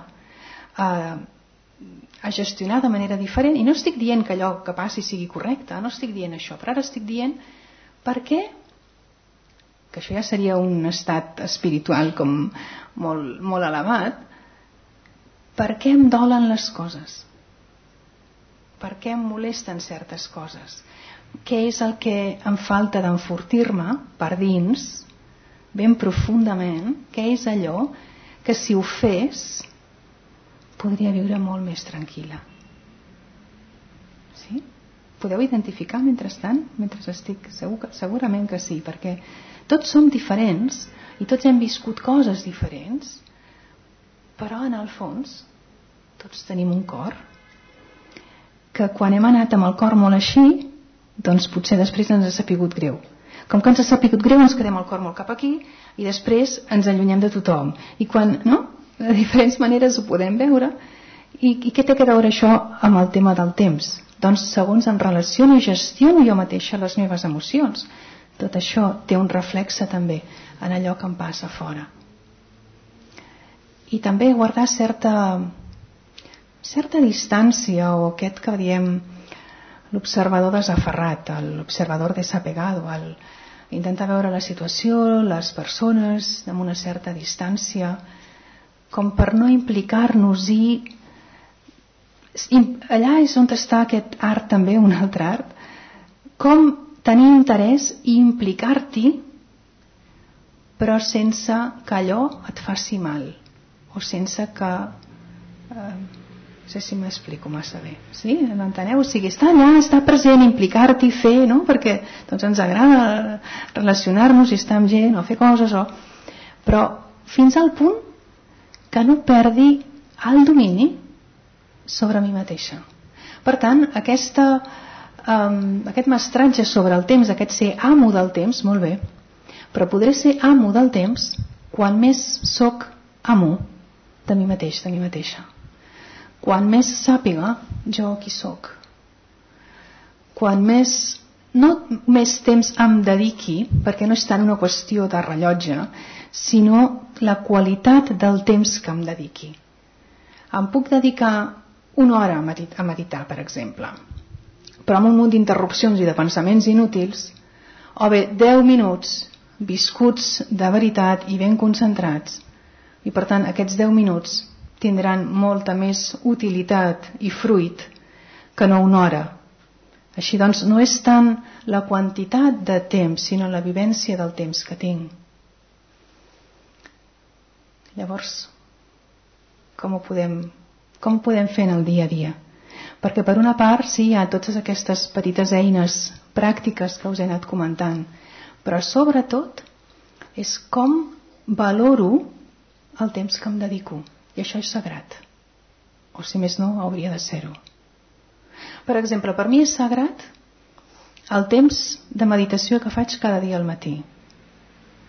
a gestionar de manera diferent? I no estic dient que allò que passi sigui correcte, no estic dient això, però ara estic dient per què, que això ja seria un estat espiritual com molt, molt elevat, per què em dolen les coses? Per què em molesten certes coses? Què és el que em falta d'enfortir-me per dins, ben profundament? Què és allò que si ho fes podria viure molt més tranquil·la? Sí? Podeu identificar mentrestant? Mentre estic segurament que sí, perquè tots som diferents i tots hem viscut coses diferents, però en el fons tots tenim un cor que quan hem anat amb el cor molt així, doncs potser després ens ha sapigut greu. Com que ens ha sapigut greu ens quedem el cor molt cap aquí i després ens allunyem de tothom. I quan, no? De diferents maneres ho podem veure. I què té a veure això amb el tema del temps? Doncs segons em relaciono i gestiono jo mateixa les meves emocions, tot això té un reflexe també en allò que em passa fora. I també guardar certa distància, o aquest que diem l'observador desaferrat, l'observador desapegado, intentar veure la situació, les persones amb una certa distància, com per no implicar-nos. I allà és on està aquest art també, un altre art, com tenir interès i implicar-t'hi, però sense que allò et faci mal, o sense que no sé si m'explico massa bé, sí? M'enteneu? O sigui, estar allà, estar present, implicar-t'hi, fer, no? Perquè doncs, ens agrada relacionar-nos i estar amb gent o fer coses, però fins al punt que no perdi el domini sobre mi mateixa. Per tant, aquest mestratge sobre el temps, aquest ser amo del temps, molt bé, però podré ser amo del temps quan més soc amo de mi mateix, de mi mateixa. Quan més sàpiga jo qui soc, quan no més temps em dediqui, perquè no és tant una qüestió de rellotge, sinó la qualitat del temps que em dediqui. Em puc dedicar una hora a meditar, per exemple, però amb un munt d'interrupcions i de pensaments inútils, o bé 10 minuts viscuts de veritat i ben concentrats, i per tant aquests 10 minuts tindran molta més utilitat i fruit que no una hora. Així doncs no és tant la quantitat de temps sinó la vivència del temps que tinc. Llavors com ho podem fer en el dia a dia? Perquè per una part sí, hi ha totes aquestes petites eines pràctiques que us he anat comentant, però sobretot és com valoro el temps que em dedico. I això és sagrat. O si més no, hauria de ser-ho. Per exemple, per mi és sagrat el temps de meditació que faig cada dia al matí.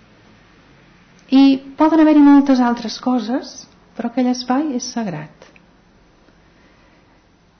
I poden haver-hi moltes altres coses, però aquell espai és sagrat.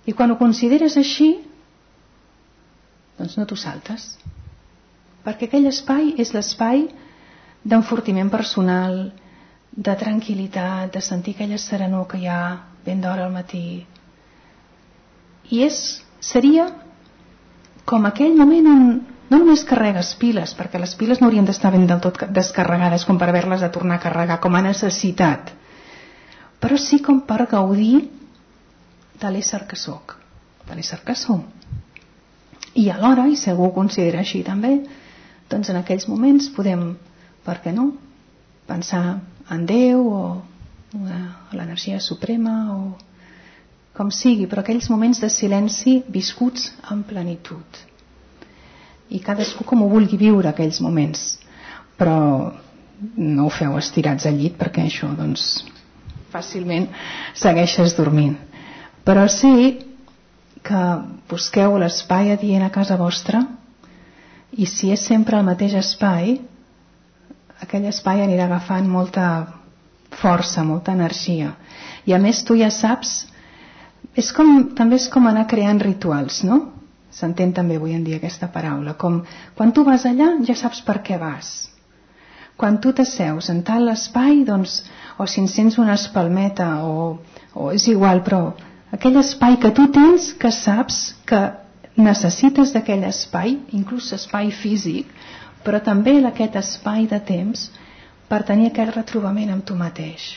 I quan ho consideres així, doncs no t'ho saltes. Perquè aquell espai és l'espai d'enfortiment personal, de tranquil·litat, de sentir aquella serenor que hi ha ben d'hora al matí. I seria com aquell moment on no només carregues piles, perquè les piles no haurien d'estar ben del tot descarregades com per haver-les de tornar a carregar com a necessitat, però sí com per gaudir de l'ésser que soc, de l'ésser que som. I alhora, i si algú ho considera així també, doncs en aquells moments podem, per què no, pensar en Déu o l'energia suprema o com sigui, però aquells moments de silenci viscuts en plenitud. I cadascú com ho vulgui viure aquells moments, però no ho feu estirats al llit perquè això doncs fàcilment segueixes dormint. Però sí que busqueu l'espai adient a casa vostra, i si és sempre el mateix espai, aquell espai anirà agafant molta força, molta energia, i a més tu ja saps, també és com anar creant rituals, no? S'entén també avui en dia aquesta paraula, com quan tu vas allà ja saps per què vas. Quan tu t'asseus en tal espai, doncs, o si encens una espalmeta o és igual, però aquell espai que tu tens, que saps que necessites d'aquell espai, inclús espai físic, però també aquest espai de temps per tenir aquell retrobament amb tu mateix.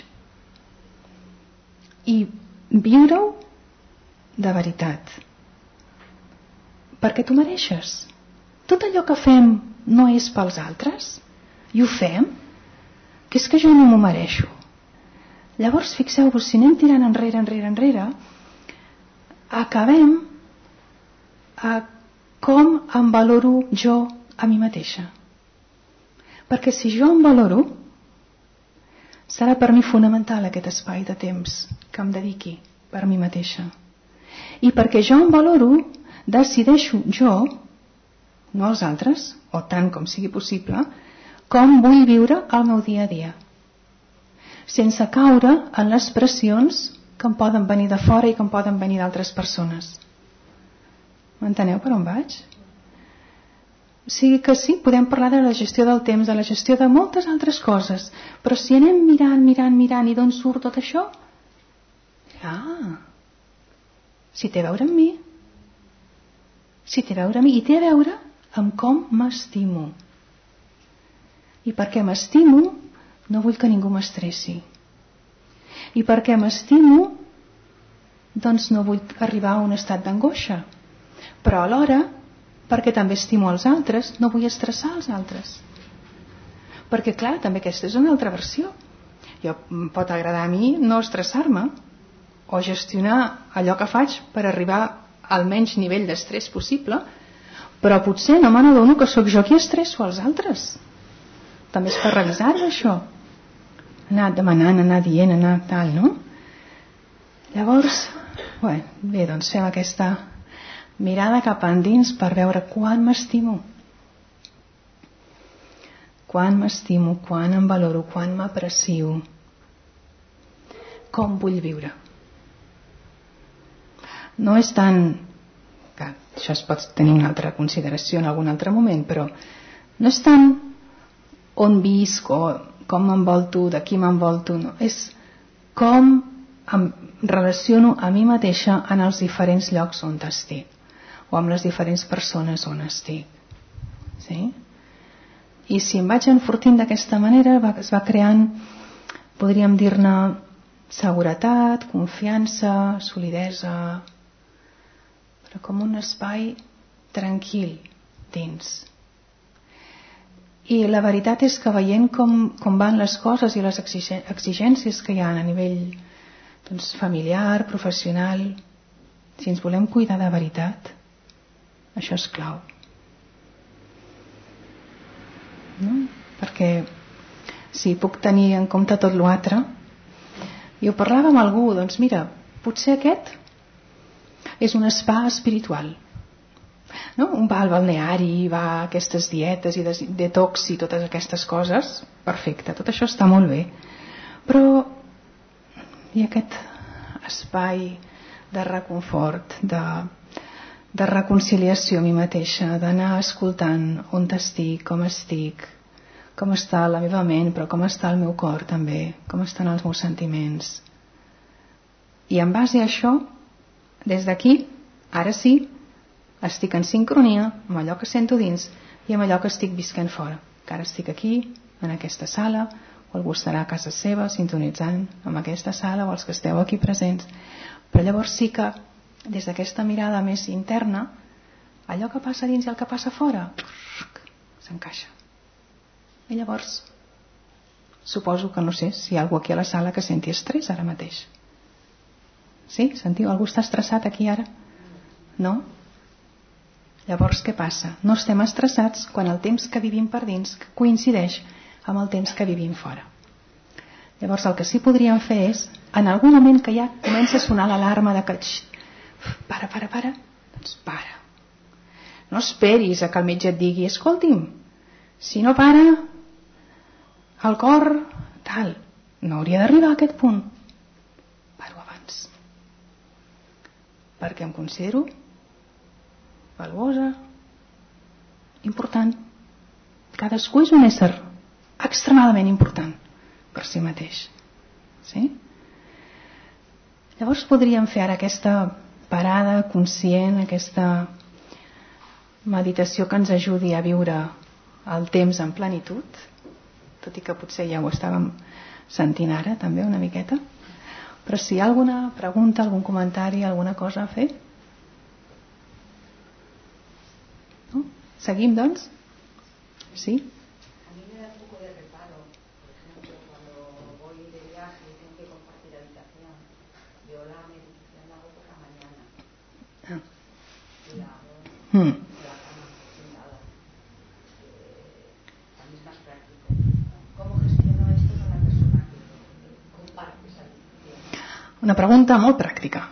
I viure-ho de veritat. Perquè tu mereixes. Tot allò que fem no és pels altres, i ho fem, que és que jo no m'ho mereixo. Llavors, fixeu-vos, si anem tirant enrere, acabem a com em valoro jo a mi mateixa. Perquè si jo em valoro, serà per mi fonamental aquest espai de temps que em dediqui per mi mateixa. I perquè jo em valoro, decideixo jo, no els altres, o tant com sigui possible, com vull viure el meu dia a dia, sense caure en les pressions que em poden venir de fora i que em poden venir d'altres persones. M'enteneu per on vaig? O sigui que sí, podem parlar de la gestió del temps, de la gestió de moltes altres coses, però si anem mirant i d'on surt tot això? Si té a veure amb mi. Si té a veure amb mi, i té a veure amb com m'estimo. I perquè m'estimo, no vull que ningú m'estressi. I perquè m'estimo, doncs no vull arribar a un estat d'angoixa. Però alhora, perquè també estimo els altres, no vull estressar els altres. Perquè clar, també aquesta és una altra versió. Pot agradar a mi no estressar-me o gestionar allò que faig per arribar al menys nivell d'estrès possible, però potser no me n'adono que sóc jo qui estresso als altres. També és per revisar-ho això, anar demanant, anar dient, anar tal, no? Llavors, bé, doncs fem aquesta mirada cap endins per veure quan m'estimo, quan em valoro, quan m'aprecio, com vull viure. No és tant, que això es pot tenir una altra consideració en algun altre moment, però no és tant on visc o com m'envolto, de qui m'envolto, no. És com em relaciono a mi mateixa en els diferents llocs on estic o amb les diferents persones on estic. Sí? I si em vaig enfortint d'aquesta manera es va creant, podríem dir-ne, seguretat, confiança, solidesa, però com un espai tranquil dins. I la veritat és que veient com van les coses i les exigències que hi ha a nivell familiar, professional, si ens volem cuidar de veritat, això és clau. No? Perquè si puc tenir en compte tot l'altre, i ho parlava amb algú, doncs mira, potser aquest és un spa espiritual, no? Un va al balneari, va a aquestes dietes i detox i totes aquestes coses, perfecte, tot això està molt bé, però i aquest espai de reconfort, de reconciliació a mi mateixa, d'anar escoltant on estic, com està la meva ment, però com està el meu cor també, com estan els meus sentiments. I en base a això, des d'aquí, ara sí, estic en sincronia amb allò que sento dins i amb allò que estic visquent fora. Que ara estic aquí, en aquesta sala, o algú estarà a casa seva sintonitzant amb aquesta sala, o els que esteu aquí presents. Però llavors sí que, des d'aquesta mirada més interna, allò que passa dins i el que passa fora s'encaixa. I llavors suposo que no sé si hi ha algú aquí a la sala que senti estrès ara mateix. Sí? Sentiu? Algú està estressat aquí ara? No? Llavors què passa? No estem estressats quan el temps que vivim per dins coincideix amb el temps que vivim fora. Llavors el que sí podríem fer és, en algun moment que ja comença a sonar l'alarma de que para, doncs para. No esperis a que el metge et digui, escolti'm, si no para el cor tal, no hauria d'arribar a aquest punt. Paro abans, perquè em considero valuosa, important. Cadascú és un ésser extremadament important per si mateix. Sí? Llavors podríem fer ara aquesta parada conscient, aquesta meditació que ens ajudi a viure el temps en plenitud, tot i que potser ja ho estàvem sentint ara també una miqueta. Però si hi ha alguna pregunta, algun comentari, alguna cosa a fer? ¿No? ¿Seguim, doncs? ¿Sí? A mí me da un poco de reparo, por ejemplo, cuando voy de viaje y tengo que compartir habitación. Yo la meditación la hago por la mañana. Y la hago en la cama, sentada. A mí es más práctico. ¿Cómo gestiono esto con la persona que comparte esa habitación? Una pregunta molt pràctica.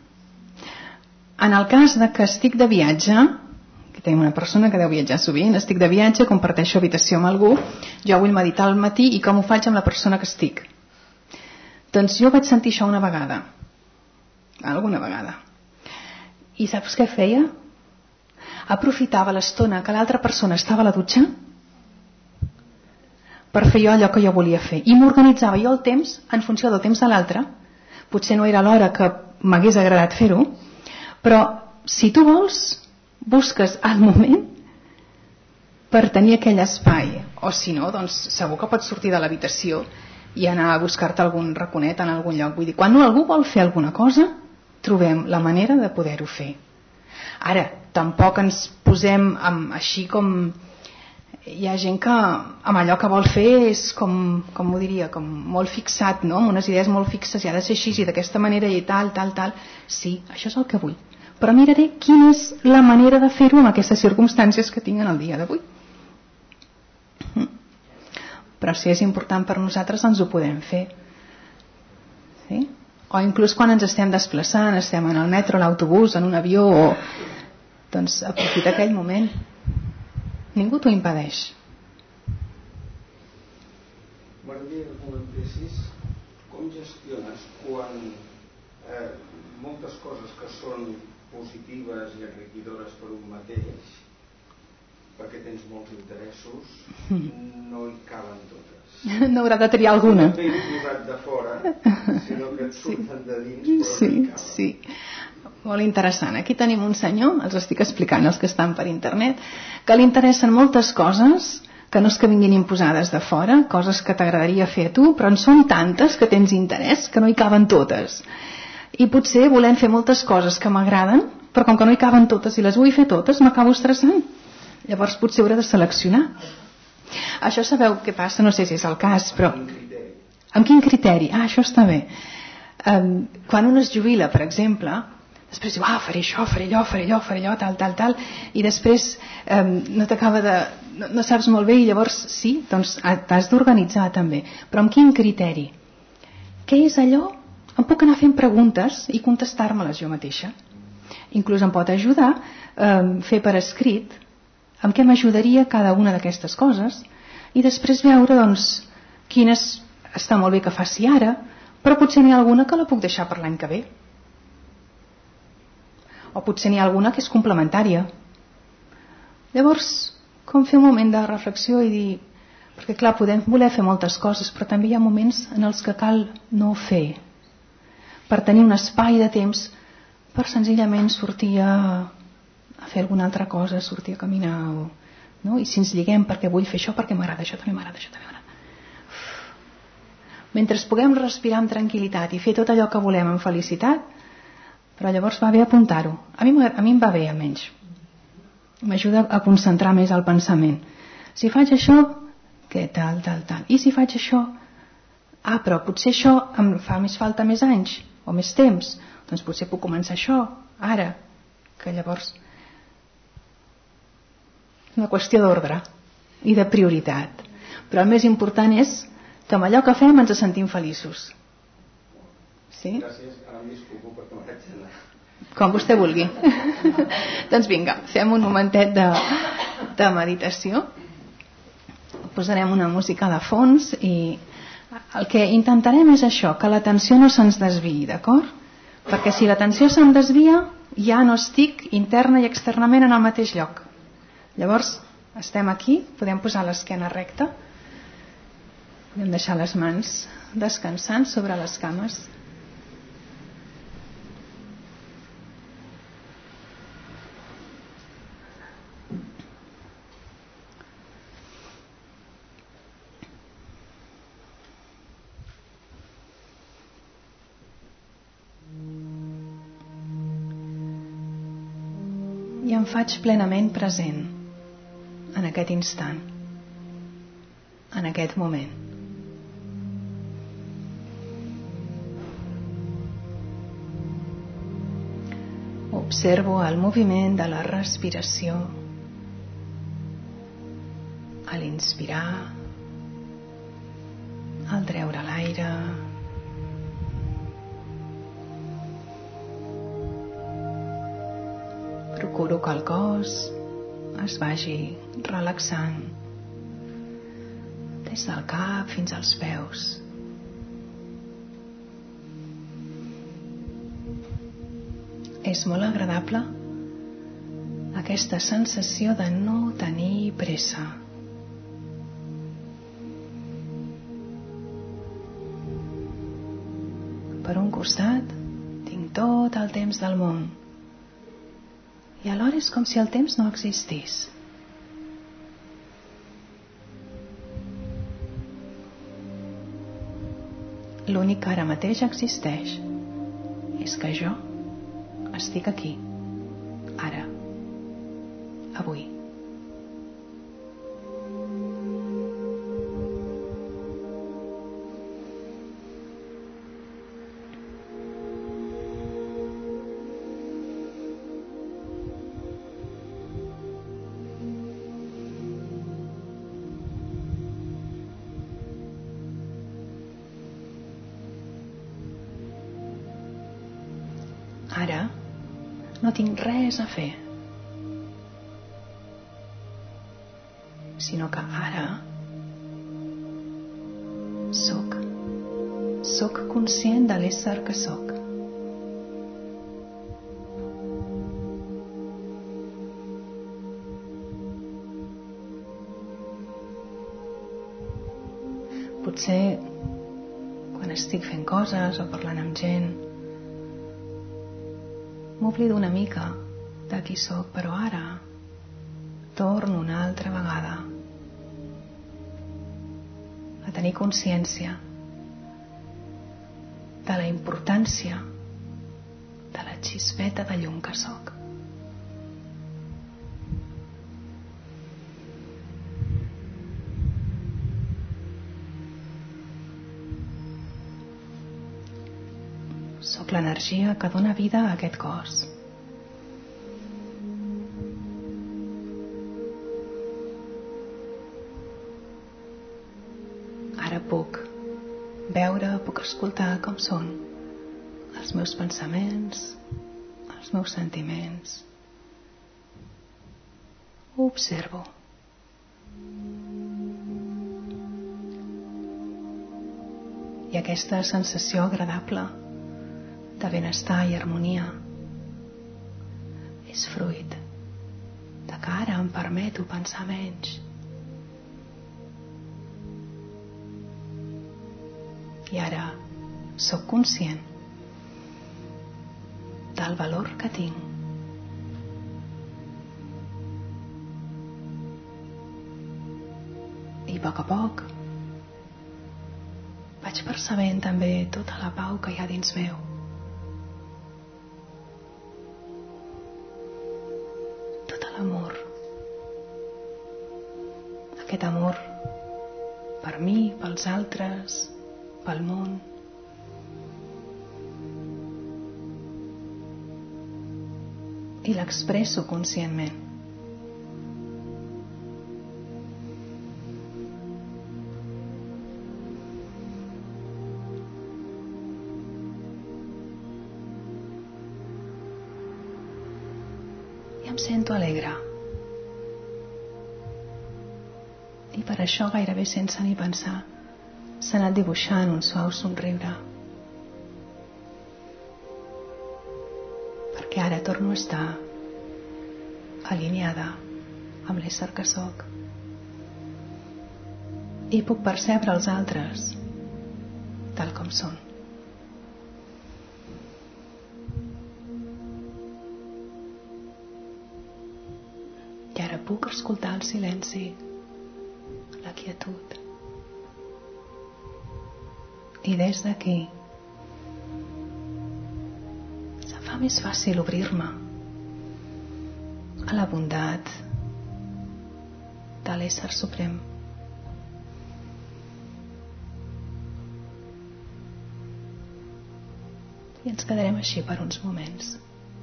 En el cas de que estic de viatge, que tinc una persona que deu viatjar sovint, estic de viatge, comparteixo habitació amb algú, jo vull meditar al matí i com ho faig amb la persona que estic? Doncs jo vaig sentir això una vegada, alguna vegada, i saps què feia? Aprofitava l'estona que l'altra persona estava a la dutxa per fer jo allò que jo volia fer i m'organitzava jo el temps en funció del temps de l'altre. Potser no era l'hora que m'hagués agradat fer-ho, però si tu vols busques el moment per tenir aquell espai, o si no, doncs segur que pots sortir de l'habitació i anar a buscar-te algun raconet en algun lloc. Vull dir, quan algú vol fer alguna cosa, trobem la manera de poder-ho fer. Ara, tampoc ens posem així com... Hi ha gent que amb allò que vol fer és com ho diria, com molt fixat, no? Amb unes idees molt fixes, i ha de ser així i d'aquesta manera i tal. Sí, això és el que vull. Però miraré quina és la manera de fer-ho amb aquestes circumstàncies que tinc en el dia d'avui. Però si és important per nosaltres ens ho podem fer. Sí? O inclús quan ens estem desplaçant, estem en el metro, l'autobús, en un avió, doncs aprofita aquell moment. Ningú t'ho impedeix. M'agradaria que comentessis com gestiones quan moltes coses que són positives i enriquidores per un mateix, perquè tens molts interessos, no hi caben totes. No haurà de triar alguna. No t'he posat de fora, sinó que et surten de dins, però no hi caben. Sí. Molt interessant. Aquí tenim un senyor, els estic explicant els que estan per internet, que li interessen moltes coses que no és que vinguin imposades de fora, coses que t'agradaria fer a tu, però en són tantes que tens interès que no hi caben totes. I potser volem fer moltes coses que m'agraden, però com que no hi caben totes i les vull fer totes, m'acabo estressant. Llavors potser hauré de seleccionar. Això sabeu què passa? No sé si és el cas, però... Amb quin criteri? Això està bé. Quan un es jubila, per exemple, després diu, faré això, faré allò, tal, i després no t'acaba de... no saps molt bé i llavors sí, doncs t'has d'organitzar també. Però amb quin criteri? Què és allò? Em puc anar fent preguntes i contestar-me-les jo mateixa. Inclús em pot ajudar fer per escrit amb què m'ajudaria cada una d'aquestes coses i després veure doncs quines està molt bé que faci ara, però potser n'hi ha alguna que la puc deixar per l'any que ve. o potser n'hi ha alguna que és complementària. Llavors, com fer un moment de reflexió i dir, perquè clar, podem voler fer moltes coses, però també hi ha moments en els que cal no fer, per tenir un espai de temps per senzillament sortir a fer alguna altra cosa, sortir a caminar, no? I si ens lliguem perquè vull fer això, perquè m'agrada, això també m'agrada, això també m'agrada. Mentre puguem respirar amb tranquil·litat i fer tot allò que volem amb felicitat, però llavors va bé apuntar-ho. A mi em va bé, almenys. M'ajuda a concentrar més el pensament. Si faig això, què tal. I si faig això? Però potser això em fa més falta més anys o més temps. Doncs potser puc començar això ara, que llavors és una qüestió d'ordre i de prioritat. Però el més important és que amb allò que fem ens sentim feliços. Sí? Gràcies, ara em disculpo perquè m'haig d'anar. Com vostè vulgui. Doncs vinga, fem un momentet de meditació. Posarem una música de fons i el que intentarem és això, que l'atenció no se'ns desviï, d'acord? Perquè si l'atenció se'm desvia, ja no estic interna i externament en el mateix lloc. Llavors, estem aquí, podem posar l'esquena recta, podem deixar les mans descansant sobre les cames. I em faig plenament present en aquest instant, en aquest moment. Observo el moviment de la respiració a l'inspirar, al treure l'aire. Procuro que el cos es vagi relaxant des del cap fins als peus. És molt agradable aquesta sensació de no tenir pressa. Per un costat, tinc tot el temps del món. I alhora és com si el temps no existís. L'únic que ara mateix existeix és que jo estic aquí, ara, avui. Ara no tinc res a fer, sinó que ara soc conscient de l'ésser que soc. Potser quan estic fent coses o parlant amb gent m'oblido una mica de qui sóc, però ara torno una altra vegada a tenir consciència de la importància de la xispeta de llum que sóc. Sóc l'energia que dona vida a aquest cos. Ara puc veure, puc escoltar com són els meus pensaments, els meus sentiments. Ho observo. I aquesta sensació agradable de benestar i harmonia és fruit de que ara em permeto pensar menys. I ara sóc conscient del valor que tinc. I a poc vaig percebent també tota la pau que hi ha dins meu. Tot l'amor. Aquest amor per mi, pels altres, pel món. I l'expresso conscientment. I em sento alegre. I per això, gairebé sense ni pensar, s'ha anat dibuixant un suau somriure. Perquè ara torno a estar alineada amb l'ésser que sóc. I puc percebre els altres tal com són. I ara puc escoltar el silenci, la quietud. I des d'aquí se fa més fàcil obrir-me a la bondat de l'ésser suprem. I ens quedarem així per uns moments.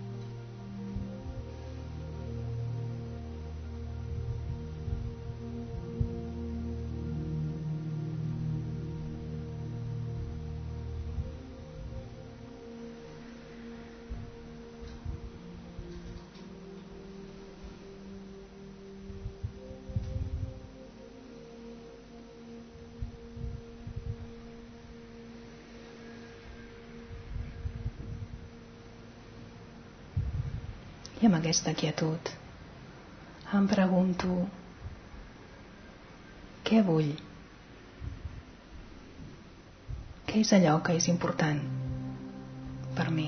I amb aquesta quietud em pregunto què vull? Què és allò que és important per mi?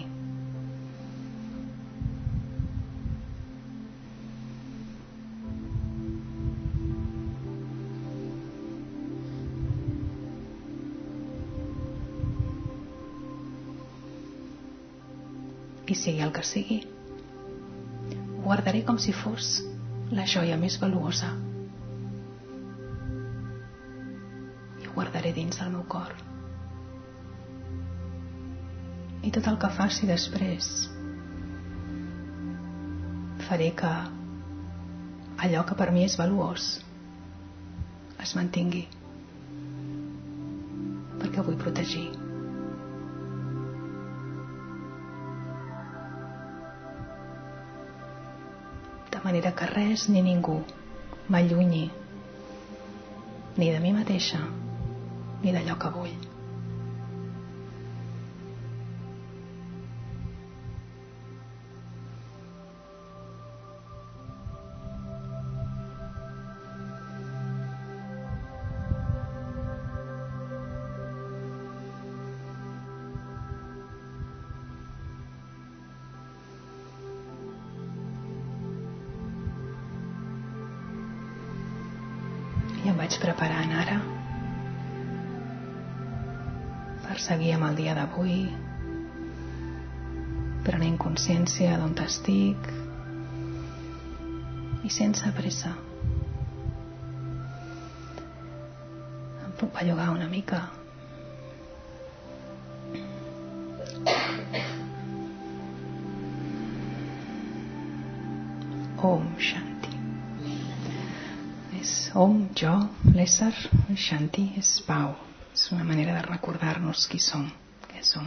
I sigui el que sigui, guardaré com si fos la joia més valuosa i ho guardaré dins del meu cor. I tot el que faci després faré que allò que per mi és valuós es mantingui, perquè ho vull protegir. De manera que res ni ningú m'allunyi ni de mi mateixa ni d'allò que vull. I em vaig preparant ara per seguir amb el dia d'avui, prenent consciència d'on estic i sense pressa. Em puc bellugar una mica. Om Shanti. Om, jo, l'ésser, Shanti és pau. És una manera de recordar-nos qui som, què som.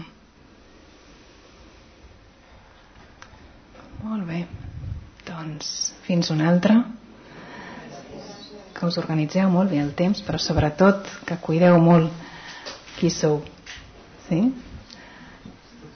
Molt bé. Doncs fins una altra. Que us organitzeu molt bé el temps, però sobretot que cuideu molt qui sou. Sí?